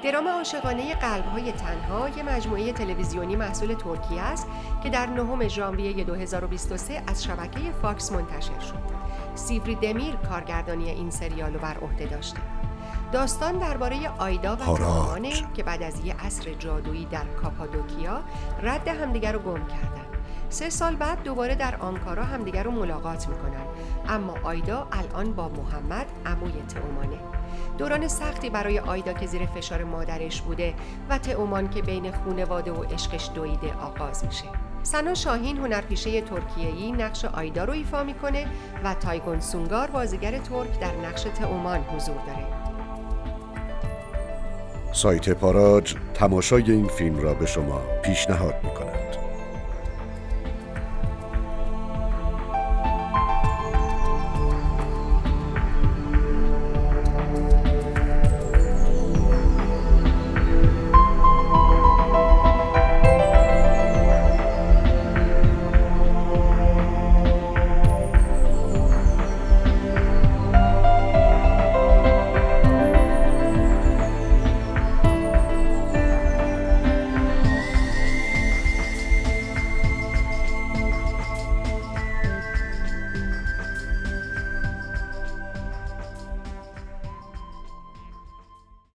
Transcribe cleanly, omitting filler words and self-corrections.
درام عاشقانه قلب‌های تنها یک مجموعه تلویزیونی محصول ترکیه است که در 9 ژانویه 2023 از شبکه فاکس منتشر شد. سیوری دمیر کارگردانی این سریال رو بر عهده داشته. داستان درباره آیدا و تئومانه که بعد از یک عصر جادویی در کاپادوکیا رد همدیگر رو گم کردن. 3 سال بعد دوباره در آنکارا همدیگر رو ملاقات میکنن، اما آیدا الان با محمد عموی تئومانه. دوران سختی برای آیدا که زیر فشار مادرش بوده و تئومان که بین خانواده و عشقش دویده آغاز میشه. سنا شاهین هنرپیشه ترکیه‌ای نقش آیدا رو ایفا میکنه و تایگون سونگار بازیگر ترک در نقش تئومان حضور داره. سایت پاراج تماشای این فیلم را به شما پیشنهاد می‌کند.